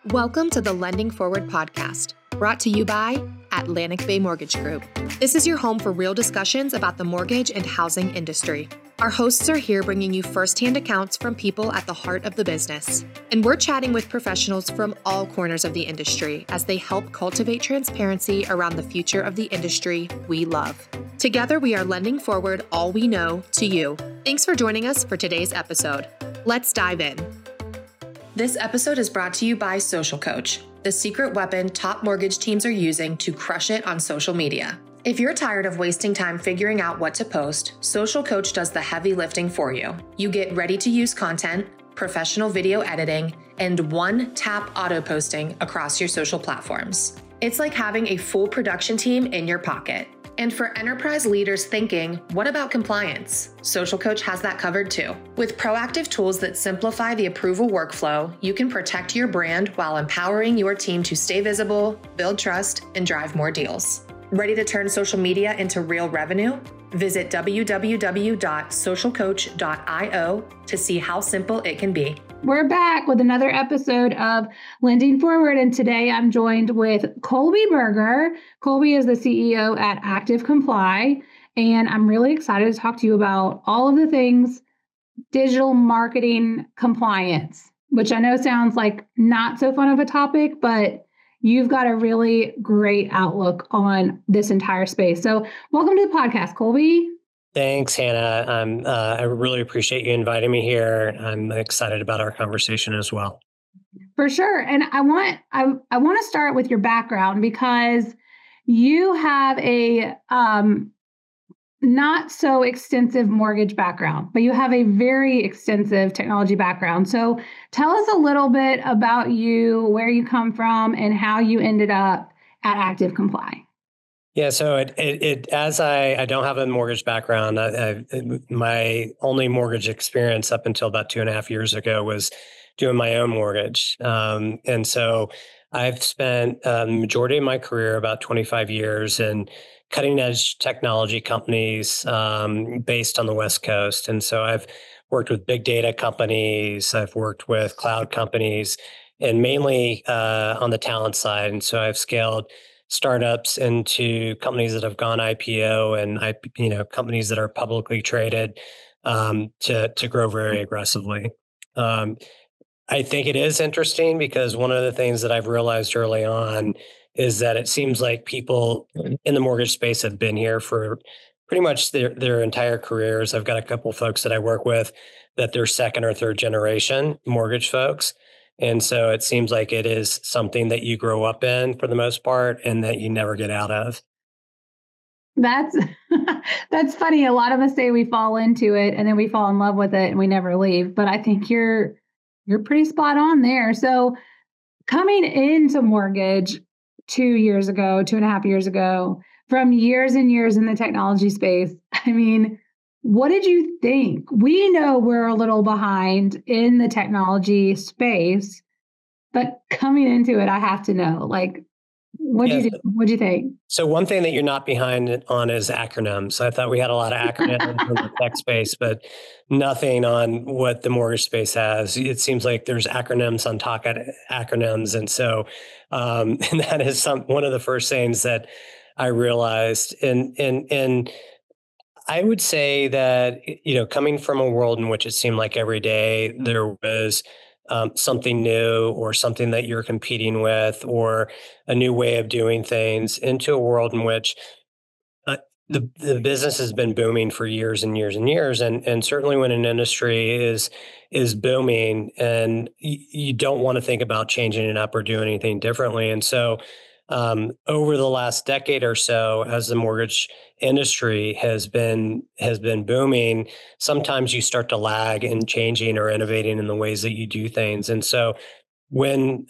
Welcome to the Lending Forward podcast, brought to you by Atlantic Bay Mortgage Group. This is your home for real discussions about the mortgage and housing industry. Our hosts are here bringing you firsthand accounts from people at the heart of the business. And we're chatting with professionals from all corners of the industry as they help cultivate transparency around the future of the industry we love. Together, we are lending forward all we know to you. Thanks for joining us for today's episode. Let's dive in. This episode is brought to you by Social Coach, the secret weapon top mortgage teams are using to crush it on social media. If you're tired of wasting time figuring out what to post, Social Coach does the heavy lifting for you. You get ready-to-use content, professional video editing, and one-tap auto-posting across your social platforms. It's like having a full production team in your pocket. And for enterprise leaders thinking, what about compliance? Social Coach has that covered too. With proactive tools that simplify the approval workflow, you can protect your brand while empowering your team to stay visible, build trust, and drive more deals. Ready to turn social media into real revenue? Visit www.socialcoach.io to see how simple it can be. We're back with another episode of Lending Forward, and today I'm joined with Colby Berger. Colby is the CEO at Active Comply, and I'm really excited to talk to you about all of the things digital marketing compliance, which I know sounds like not so fun of a topic, but you've got a really great outlook on this entire space. So welcome to the podcast, Colby. Thanks, Hannah. I really appreciate you inviting me here. I'm excited about our conversation as well. For sure. And I want to start with your background because you have a not so extensive mortgage background, but you have a very extensive technology background. So tell us a little bit about you, where you come from, and how you ended up at Active Comply. Yeah, so as I don't have a mortgage background. My only mortgage experience up until about 2.5 years ago was doing my own mortgage. And so I've spent the majority of my career, about 25 years, in cutting edge technology companies based on the West Coast. And so I've worked with big data companies, I've worked with cloud companies, and mainly on the talent side. And so I've scaled startups into companies that have gone IPO and companies that are publicly traded to grow very aggressively. I think it is interesting because one of the things that I've realized early on is that it seems like people in the mortgage space have been here for pretty much their entire careers. I've got a couple of folks that I work with that they're second or third generation mortgage folks. And so it seems like it is something that you grow up in for the most part and that you never get out of. That's funny. A lot of us say we fall into it and then we fall in love with it and we never leave. But I think you're pretty spot on there. So coming into mortgage 2 years ago, 2.5 years ago, from years and years in the technology space, I mean, what did you think? We know we're a little behind in the technology space, but coming into it, I have to know, what'd you think? So one thing that you're not behind on is acronyms. I thought we had a lot of acronyms in the tech space, but nothing on what the mortgage space has. It seems like there's acronyms on top of acronyms. And so and that is one of the first things that I realized. And I would say that, coming from a world in which it seemed like every day there was something new or something that you're competing with or a new way of doing things into a world in which the business has been booming for years and years and years. And certainly when an industry is booming and you don't want to think about changing it up or doing anything differently. And so over the last decade or so, as the mortgage industry has been booming, sometimes you start to lag in changing or innovating in the ways that you do things. And so when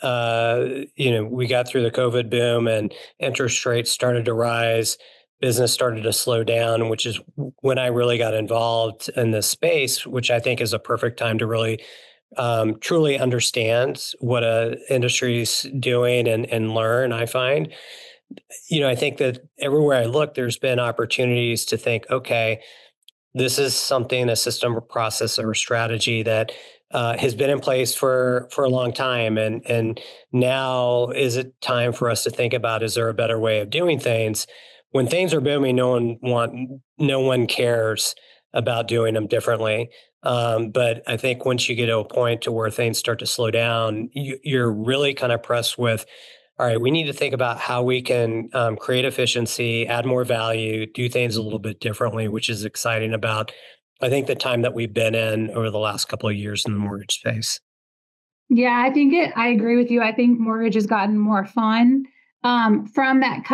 we got through the COVID boom and interest rates started to rise, business started to slow down, which is when I really got involved in this space, which I think is a perfect time to really truly understand what a industry is doing and learn. I find, I think that everywhere I look, there's been opportunities to think, okay, this is something, a system or process or strategy that has been in place for a long time, and now is it time for us to think about, is there a better way of doing things? When things are booming, no one cares about doing them differently. But I think once you get to a point to where things start to slow down, you're really kind of pressed with, all right, we need to think about how we can create efficiency, add more value, do things a little bit differently, which is exciting about, I think, the time that we've been in over the last couple of years in the mortgage space. Yeah, I agree with you. I think mortgage has gotten more fun from that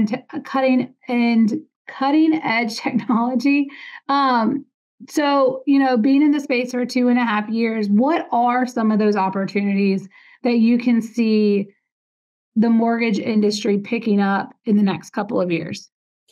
cutting edge technology. So, being in the space for 2.5 years, what are some of those opportunities that you can see the mortgage industry picking up in the next couple of years?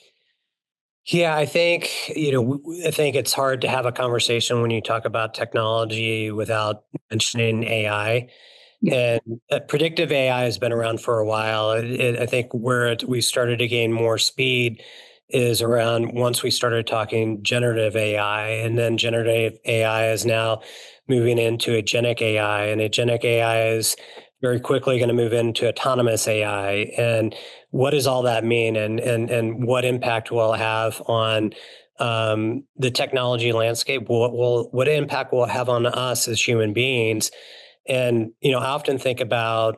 Yeah, I think, I think it's hard to have a conversation when you talk about technology without mentioning AI. Yeah. And predictive AI has been around for a while. I think where we started to gain more speed is around once we started talking generative AI, and then generative AI is now moving into agentic AI, and agentic AI is very quickly going to move into autonomous AI. And what does all that mean, and what impact will it have on the technology landscape? What impact will it have on us as human beings? And I often think about,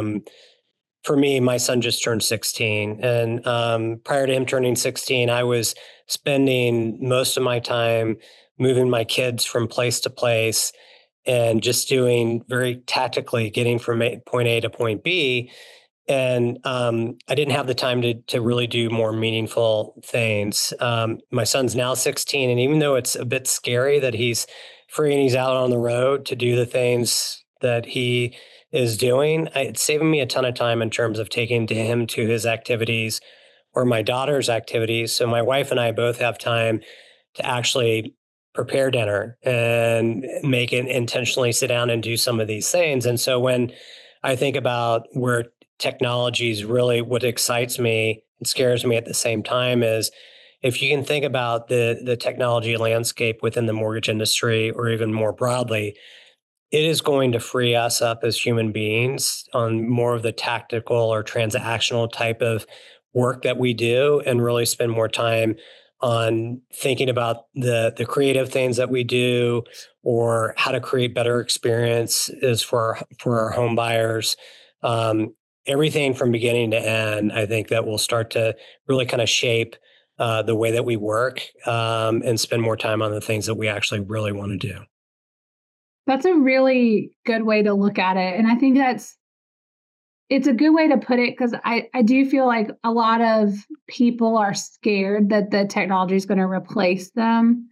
for me, my son just turned 16, and prior to him turning 16, I was spending most of my time moving my kids from place to place and just doing very tactically getting from point A to point B. And I didn't have the time to really do more meaningful things. My son's now 16, and even though it's a bit scary that he's free and he's out on the road to do the things that he is doing, it's saving me a ton of time in terms of taking him to his activities or my daughter's activities. So my wife and I both have time to actually prepare dinner and make it intentionally sit down and do some of these things. And so when I think about where technology is really what excites me and scares me at the same time is, if you can think about the technology landscape within the mortgage industry or even more broadly, it is going to free us up as human beings on more of the tactical or transactional type of work that we do, and really spend more time on thinking about the creative things that we do, or how to create better experiences for our home buyers. Everything from beginning to end, I think that will start to really kind of shape the way that we work, and spend more time on the things that we actually really want to do. That's a really good way to look at it. And I think it's a good way to put it, because I do feel like a lot of people are scared that the technology is going to replace them.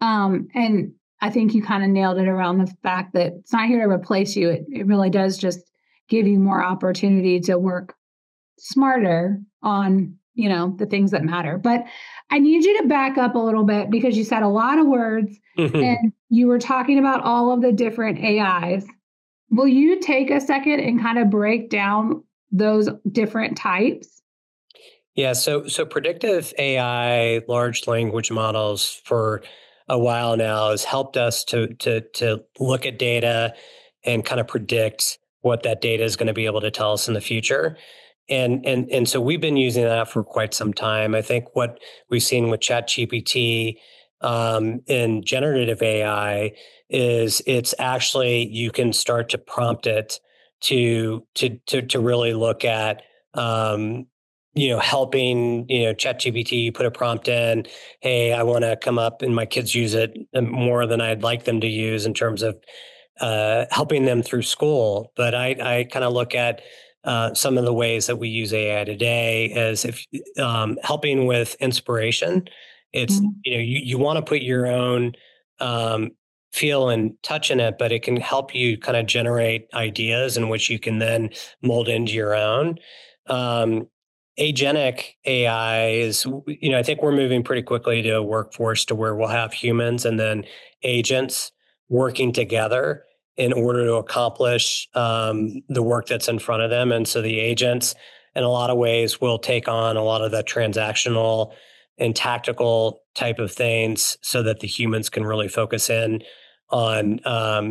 And I think you kind of nailed it around the fact that it's not here to replace you. It really does just give you more opportunity to work smarter on, the things that matter. But I need you to back up a little bit, because you said a lot of words and you were talking about all of the different AIs. Will you take a second and kind of break down those different types? Yeah, so predictive AI, large language models, for a while now has helped us to look at data and kind of predict what that data is going to be able to tell us in the future. And so we've been using that for quite some time. I think what we've seen with ChatGPT in generative AI is it's actually, you can start to prompt it to really look at helping, ChatGPT. You put a prompt in, hey, I want to come up, and my kids use it more than I'd like them to use in terms of helping them through school. But I kind of look at some of the ways that we use AI today as if helping with inspiration. It's, you want to put your own feel and touch in it, but it can help you kind of generate ideas in which you can then mold into your own. Agentic AI is, I think we're moving pretty quickly to a workforce to where we'll have humans and then agents working together in order to accomplish the work that's in front of them. And so the agents, in a lot of ways, will take on a lot of the transactional and tactical type of things, so that the humans can really focus in on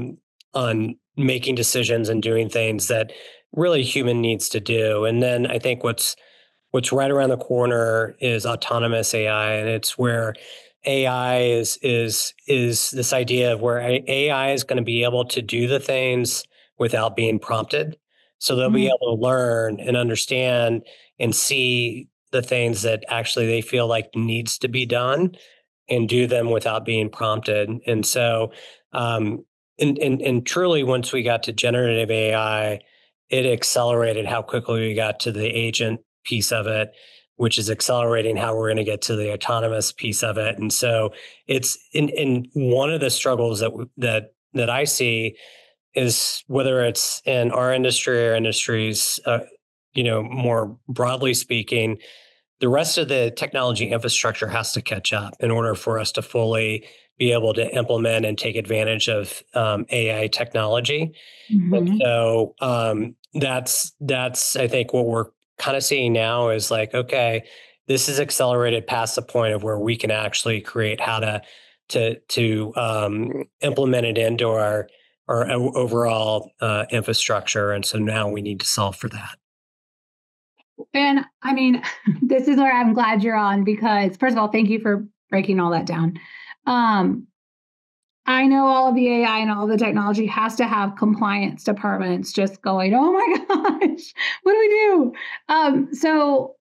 on making decisions and doing things that really human needs to do. And then I think what's right around the corner is autonomous AI, and it's where AI is this idea of where AI is going to be able to do the things without being prompted. So they'll be Mm, able to learn and understand and see the things that actually they feel like needs to be done and do them without being prompted. And so, um, and truly, once we got to generative AI, it accelerated how quickly we got to the agent piece of it, which is accelerating how we're going to get to the autonomous piece of it. And so, it's in one of the struggles that I see is whether it's in our industry or industries, more broadly speaking, the rest of the technology infrastructure has to catch up in order for us to fully be able to implement and take advantage of AI technology. And mhm. so that's I think what we're kind of seeing now is like, okay, this is accelerated past the point of where we can actually create how to implement it into our overall infrastructure. And so now we need to solve for that. And I mean, this is where I'm glad you're on because, first of all, thank you for breaking all that down. Um, I know all of the AI and all of the technology has to have compliance departments just going, oh my gosh, what do we do? So,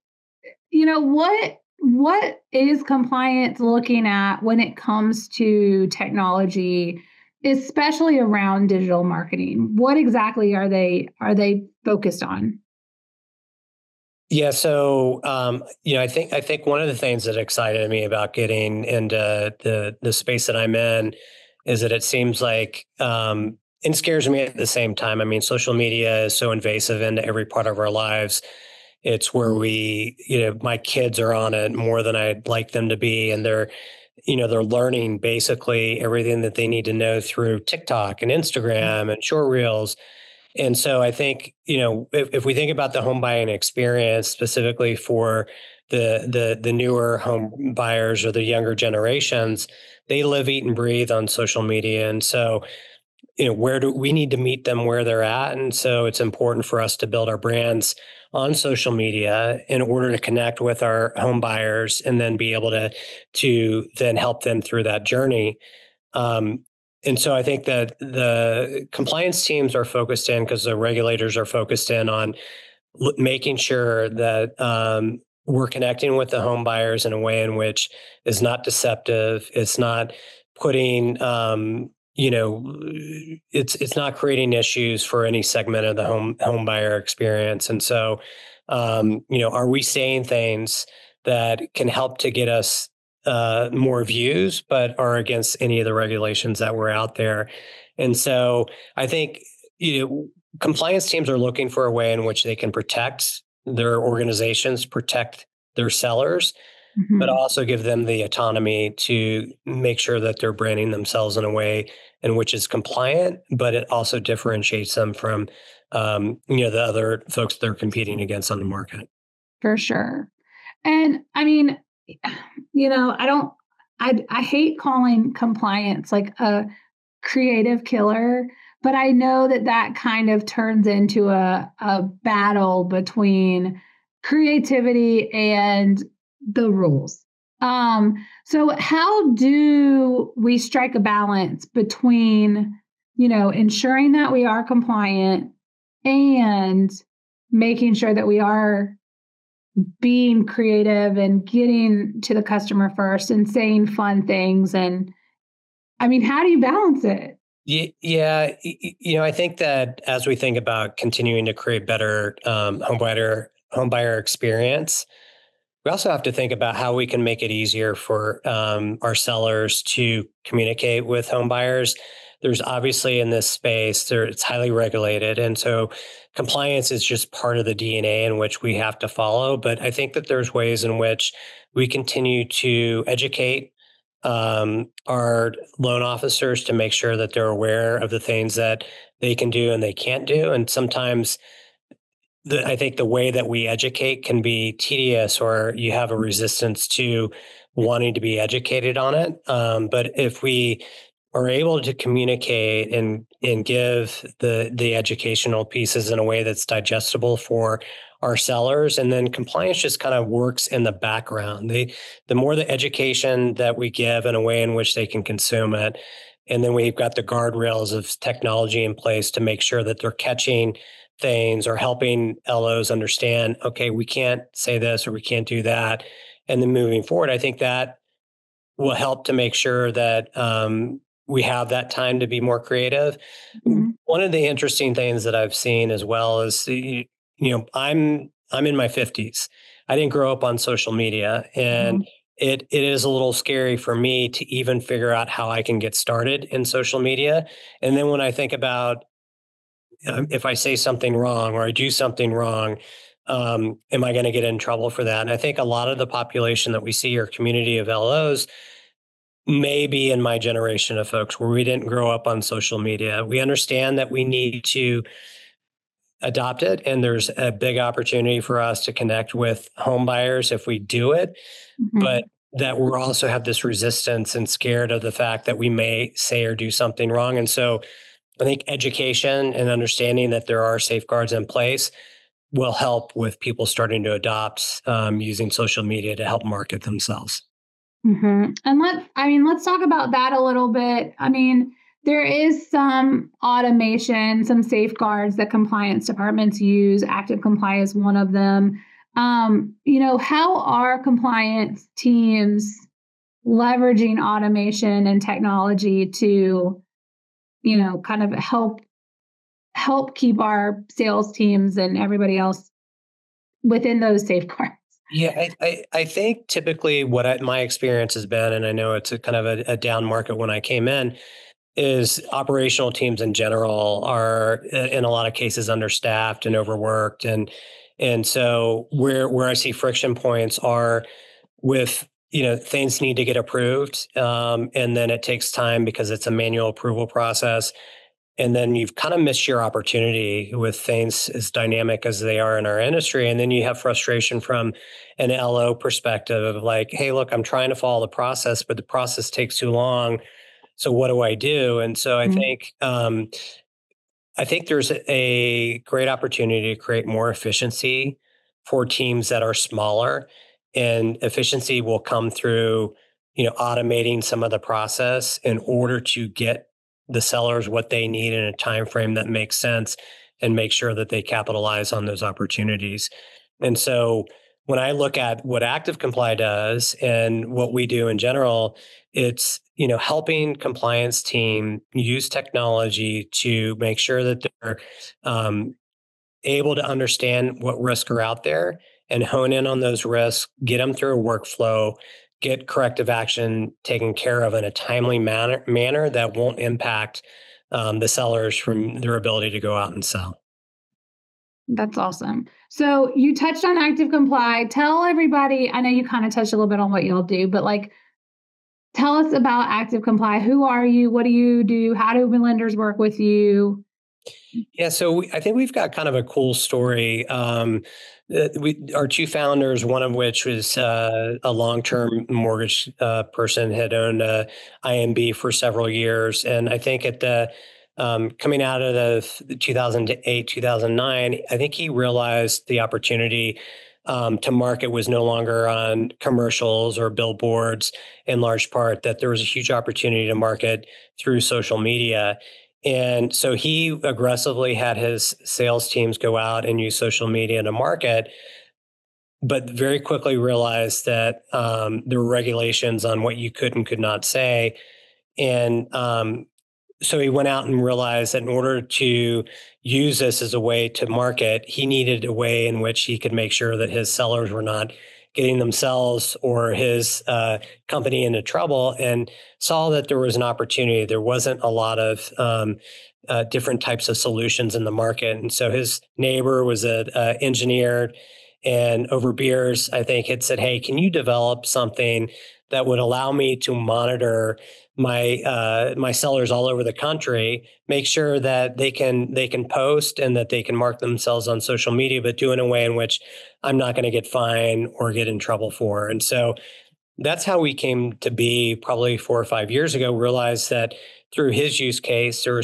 what is compliance looking at when it comes to technology, especially around digital marketing? What exactly are they focused on? Yeah, so I think one of the things that excited me about getting into the space that I'm in is that it seems like and scares me at the same time. I mean, social media is so invasive into every part of our lives. It's where my kids are on it more than I'd like them to be, and they're learning basically everything that they need to know through TikTok and Instagram and short reels. And so I think, if we think about the home buying experience specifically for the newer home buyers or the younger generations, they live, eat, and breathe on social media. And so, where do we need to meet them where they're at? And so it's important for us to build our brands on social media in order to connect with our home buyers and then be able to then help them through that journey. Um, and so I think that the compliance teams are focused in because the regulators are focused in on making sure that we're connecting with the home buyers in a way in which is not deceptive. It's not putting, it's not creating issues for any segment of the home buyer experience. And so, are we saying things that can help to get us more views, but are against any of the regulations that were out there? And so I think, compliance teams are looking for a way in which they can protect their organizations, protect their sellers, but Mhm. also give them the autonomy to make sure that they're branding themselves in a way in which is compliant, but it also differentiates them from, the other folks they're competing against on the market. For sure. And I mean, I don't I hate calling compliance like a creative killer, but I know that that kind of turns into a battle between creativity and the rules. So how do we strike a balance between, ensuring that we are compliant and making sure that we are being creative and getting to the customer first and saying fun things? And I mean, how do you balance it? Yeah, I think that as we think about continuing to create better home buyer experience, we also have to think about how we can make it easier for our sellers to communicate with home buyers. There's obviously in this space, it's highly regulated. And so compliance is just part of the DNA in which we have to follow. But I think that there's ways in which we continue to educate our loan officers to make sure that they're aware of the things that they can do and they can't do. And sometimes I think the way that we educate can be tedious, or you have a resistance to wanting to be educated on it. But if we are able to communicate and give the educational pieces in a way that's digestible for our sellers. And then compliance just kind of works in the background. The more the education that we give in a way in which they can consume it, and then we've got the guardrails of technology in place to make sure that they're catching things or helping LOs understand, okay, we can't say this or we can't do that. And then moving forward, I think that will help to make sure that we have that time to be more creative. Mhm. One of the interesting things that I've seen as well is, I'm in my 50s. I didn't grow up on social media, and Mhm. it is a little scary for me to even figure out how I can get started in social media. And then when I think about if I say something wrong or I do something wrong, am I going to get in trouble for that? And I think a lot of the population that we see, our community of LOs, maybe in my generation of folks where we didn't grow up on social media. We understand that we need to adopt it, and there's a big opportunity for us to connect with home buyers if we do it, but Mhm. that we're also have this resistance and scared of the fact that we may say or do something wrong. And so I think education and understanding that there are safeguards in place will help with people starting to adopt using social media to help market themselves. And let's talk about that a little bit. I mean, there is some automation, some safeguards that compliance departments use. Active Comply is one of them. How are compliance teams leveraging automation and technology to, kind of help keep our sales teams and everybody else within those safeguards? Yeah, I think typically my experience has been, and I know it's a kind of a down market when I came in, is operational teams in general are in a lot of cases understaffed and overworked, and so where I see friction points are with things need to get approved, and then it takes time because it's a manual approval process. And then you've kind of missed your opportunity with things as dynamic as they are in our industry. And then you have frustration from an LO perspective of like, hey, look, I'm trying to follow the process, but the process takes too long. So what do I do? And so I think there's a great opportunity to create more efficiency for teams that are smaller, and efficiency will come through, automating some of the process in order to get the sellers what they need in a time frame that makes sense and make sure that they capitalize on those opportunities. And so when I look at what Active Comply does and what we do in general, it's helping compliance team use technology to make sure that they're um, able to understand what risks are out there and hone in on those risks, get them through a workflow, get corrective action taken care of in a timely manner that won't impact the sellers from their ability to go out and sell. That's awesome. So you touched on Active Comply. Tell everybody, I know you kind of touched a little bit on what y'all do, but like tell us about Active Comply. Who are you? What do you do? How do lenders work with you? Yeah, so I think we've got kind of a cool story. Our two founders, one of which was a long-term mortgage person, had owned IMB for several years, and I think at the coming out of the 2008, 2009, I think he realized the opportunity to market was no longer on commercials or billboards, in large part, that there was a huge opportunity to market through social media. And so he aggressively had his sales teams go out and use social media to market, but very quickly realized that there were regulations on what you could and could not say. And so he went out and realized that in order to use this as a way to market, he needed a way in which he could make sure that his sellers were not getting themselves or his company into trouble, and saw that there was an opportunity. There wasn't a lot of different types of solutions in the market. And so his neighbor was an engineer, and over beers, I think, had said, hey, can you develop something that would allow me to monitor my sellers all over the country, make sure that they can post and that they can mark themselves on social media, but do it in a way in which I'm not going to get fined or get in trouble for. And so that's how we came to be probably 4 or 5 years ago, realized that through his use case, there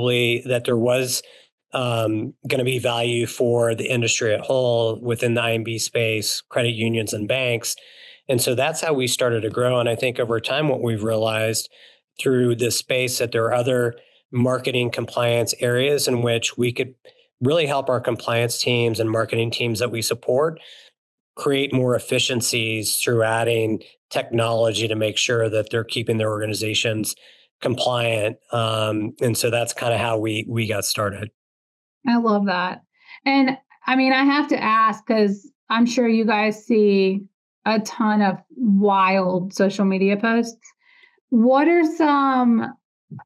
was going to be value for the industry at whole within the IMB space, credit unions and banks. And so that's how we started to grow. And I think over time, what we've realized through this space that there are other marketing compliance areas in which we could really help our compliance teams and marketing teams that we support create more efficiencies through adding technology to make sure that they're keeping their organizations compliant. And so that's kind of how we got started. I love that. And I mean, I have to ask, because I'm sure you guys see a ton of wild social media posts. What are some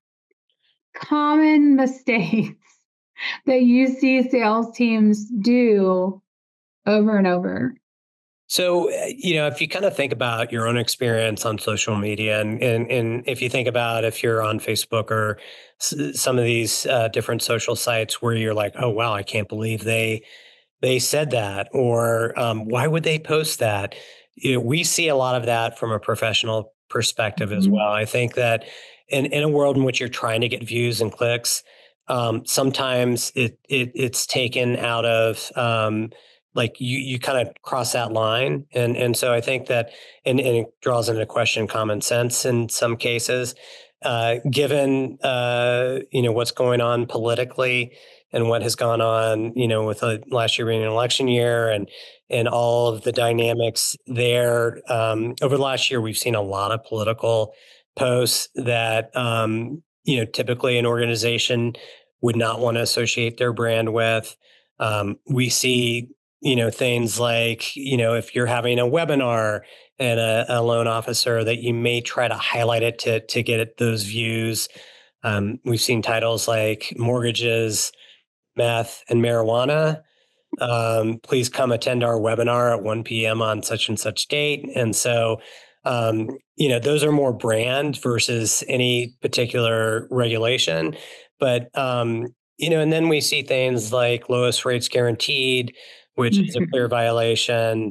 common mistakes that you see sales teams do over and over? So, if you kind of think about your own experience on social media, and if you think about if you're on Facebook or some of these different social sites where you're like, oh, wow, I can't believe they said that, or why would they post that? We see a lot of that from a professional perspective as well. I think that in a world in which you're trying to get views and clicks, sometimes it's taken out of like you kind of cross that line. And so I think that, and it draws into question common sense in some cases, given, what's going on politically and what has gone on, with last year being an election year and all of the dynamics there. Over the last year, we've seen a lot of political posts that, typically an organization would not want to associate their brand with. We see things like, if you're having a webinar and a loan officer, that you may try to highlight it to get those views. We've seen titles like mortgages, meth, and marijuana. Please come attend our webinar at 1 p.m. on such and such date. And so, those are more brand versus any particular regulation. But, and then we see things like lowest rates guaranteed, which is a clear violation,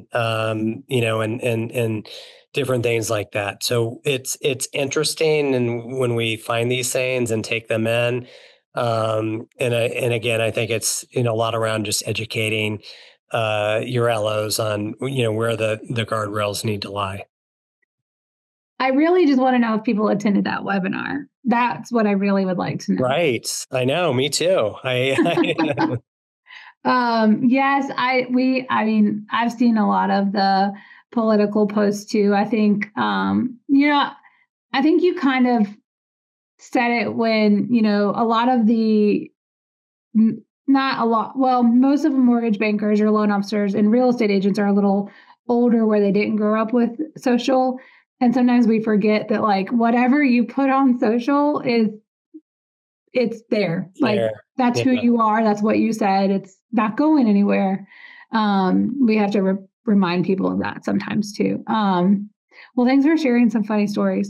and different things like that. So it's interesting, and when we find these things and take them in, and again, I think it's a lot around just educating your LOs on where the guardrails need to lie. I really just want to know if people attended that webinar. That's what I really would like to know. Right. I know. Me too. Yes, I mean, I've seen a lot of the political posts too. I think, I think you kind of said it when, a lot of the, not a lot, well, most of the mortgage bankers or loan officers and real estate agents are a little older where they didn't grow up with social. And sometimes we forget that like whatever you put on social it's there. Like that's who you are. That's what you said. It's not going anywhere. We have to remind people of that sometimes too. Well, thanks for sharing some funny stories.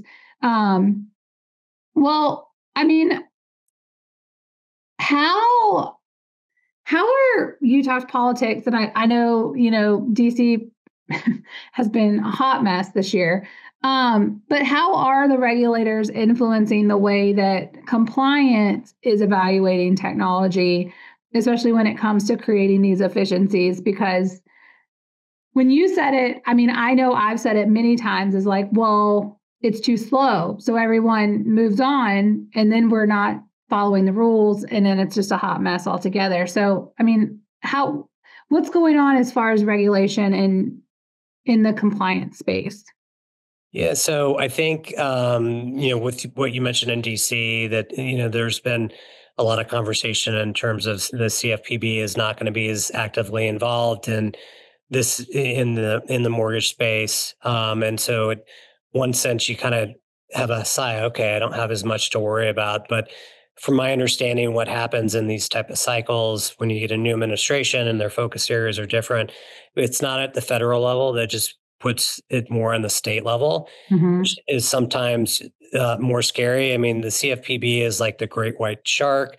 Well, I mean, how are Utah's politics? And I know, DC has been a hot mess this year. But how are the regulators influencing the way that compliance is evaluating technology, especially when it comes to creating these efficiencies? Because when you said it, I mean, I know I've said it many times, is like, well, it's too slow. So everyone moves on and then we're not following the rules. And then it's just a hot mess altogether. So, I mean, what's going on as far as regulation and in the compliance space? Yeah, so I think, with what you mentioned in DC, that, there's been a lot of conversation in terms of the CFPB is not going to be as actively involved in this in the mortgage space. And so in one sense, you kind of have a sigh, okay, I don't have as much to worry about. But from my understanding, what happens in these type of cycles when you get a new administration and their focus areas are different, it's not at the federal level. That just puts it more on the state level, which is sometimes more scary. I mean, the CFPB is like the great white shark.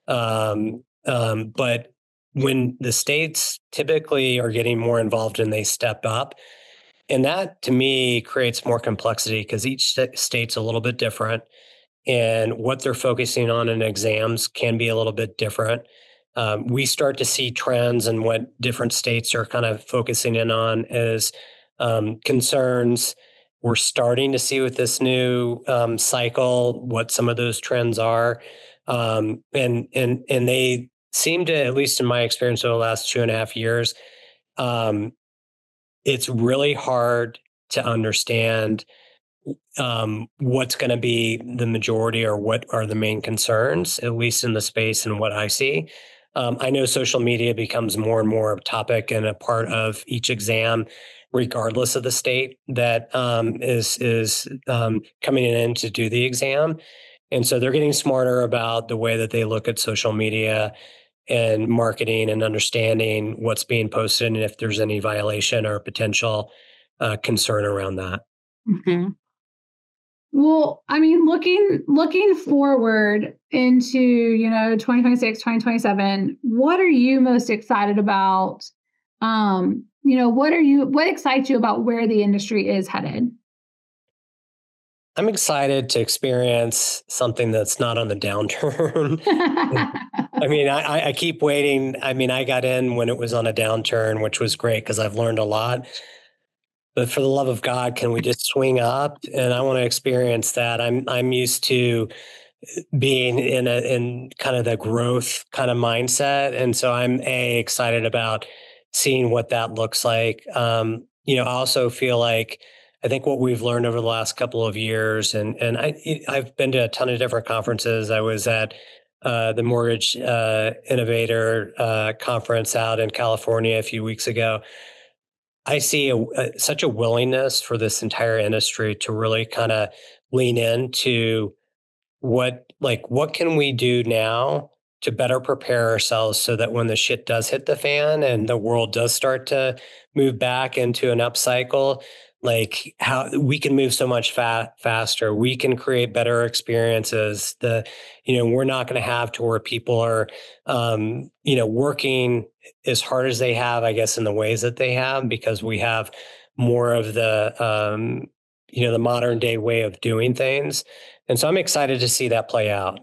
But when the states typically are getting more involved and they step up, and that to me creates more complexity because each state's a little bit different. and what they're focusing on in exams can be a little bit different. We start to see trends and what different states are kind of focusing in on as concerns. We're starting to see with this new cycle what some of those trends are, and they seem to, at least in my experience over the last 2.5 years, it's really hard to understand what's going to be the majority or what are the main concerns, at least in the space and what I see. I know social media becomes more and more of a topic and a part of each exam, regardless of the state that is coming in to do the exam. And so they're getting smarter about the way that they look at social media and marketing and understanding what's being posted and if there's any violation or potential concern around that. Mm-hmm. Well, I mean, looking forward into, 2026, 2027, what are you most excited about? What excites you about where the industry is headed? I'm excited to experience something that's not on the downturn. I mean, I keep waiting. I mean, I got in when it was on a downturn, which was great because I've learned a lot. But for the love of God, can we just swing up? And I want to experience that. I'm used to being in kind of the growth kind of mindset, and so I'm excited about seeing what that looks like. I also feel like I think what we've learned over the last couple of years, and I've been to a ton of different conferences. I was at the Mortgage Innovator conference out in California a few weeks ago. I see such a willingness for this entire industry to really kind of lean into what can we do now to better prepare ourselves so that when the shit does hit the fan and the world does start to move back into an upcycle, like how we can move so much faster, we can create better experiences. We're not going to have to where people are, working as hard as they have, I guess, in the ways that they have, because we have more of the modern day way of doing things. And so I'm excited to see that play out.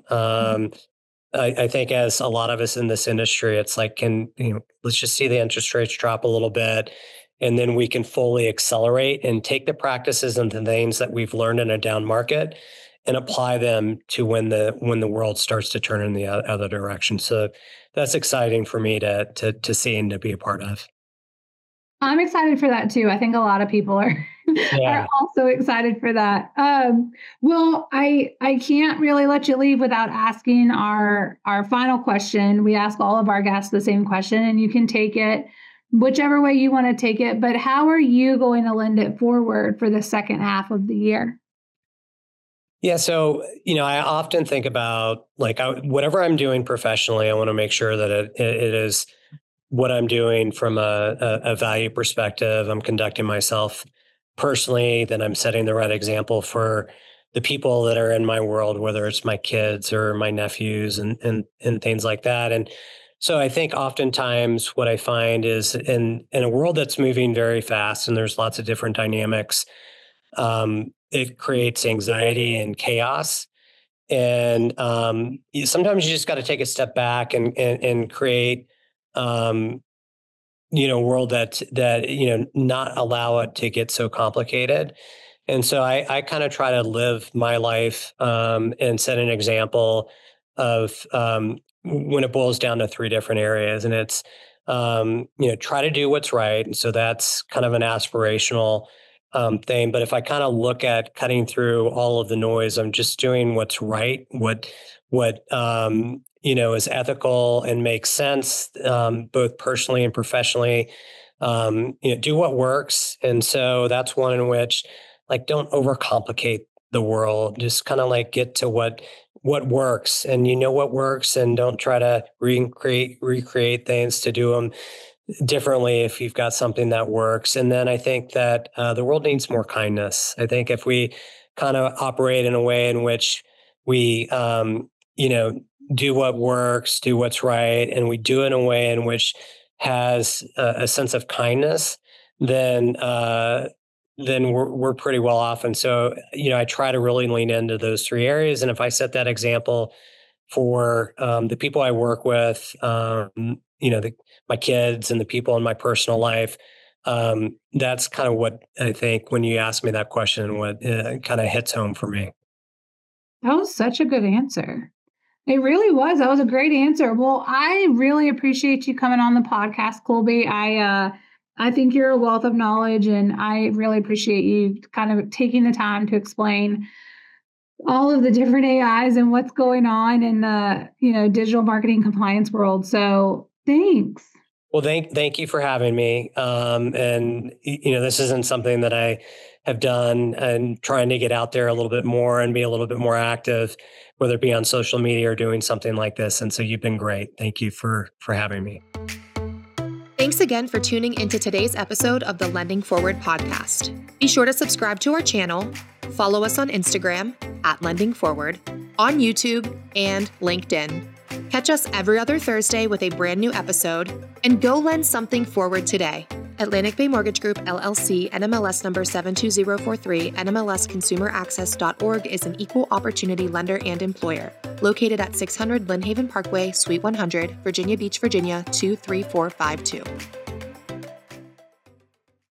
I think as a lot of us in this industry, it's like, let's just see the interest rates drop a little bit, and then we can fully accelerate and take the practices and the things that we've learned in a down market and apply them to when the world starts to turn in the other direction. So that's exciting for me to see and to be a part of. I'm excited for that too. I think a lot of people are are also excited for that. Well, I can't really let you leave without asking our final question. We ask all of our guests the same question, and you can take it whichever way you want to take it. But how are you going to lend it forward for the second half of the year? Yeah. So, I often think about whatever I'm doing professionally, I want to make sure that it is what I'm doing from a value perspective. I'm conducting myself personally, then I'm setting the right example for the people that are in my world, whether it's my kids or my nephews and things like that. And so I think oftentimes what I find is in a world that's moving very fast and there's lots of different dynamics, it creates anxiety and chaos. And sometimes you just got to take a step back and create, a world that not allow it to get so complicated. And so I kind of try to live my life and set an example of when it boils down to three different areas. And it's, try to do what's right. And so that's kind of an aspirational thing. But if I kind of look at cutting through all of the noise, I'm just doing what's right, what is ethical and makes sense, both personally and professionally. Do what works. And so that's one in which, don't overcomplicate the world. Just kind of get to what works, and what works, and don't try to recreate things to do them differently if you've got something that works. And then I think that the world needs more kindness. I think if we kind of operate in a way in which we, do what works, do what's right, and we do it in a way in which has a sense of kindness, then then we're pretty well off. And so, I try to really lean into those three areas. And if I set that example for the people I work with, my kids and the people in my personal life, that's kind of what I think when you ask me that question, what kind of hits home for me. That was such a good answer. It really was. That was a great answer. Well, I really appreciate you coming on the podcast, Colby. I think you're a wealth of knowledge, and I really appreciate you kind of taking the time to explain all of the different AIs and what's going on in the, digital marketing compliance world. So thanks. Well, thank you for having me. And this isn't something that I have done, and trying to get out there a little bit more and be a little bit more active, whether it be on social media or doing something like this. And so you've been great. Thank you for having me. Thanks again for tuning into today's episode of the Lending Forward podcast. Be sure to subscribe to our channel, follow us on Instagram @LendingForward, on YouTube and LinkedIn. Catch us every other Thursday with a brand new episode, and go lend something forward today. Atlantic Bay Mortgage Group, LLC, NMLS number 72043, NMLSconsumeraccess.org is an equal opportunity lender and employer. Located at 600 Lynn Haven Parkway, Suite 100, Virginia Beach, Virginia 23452.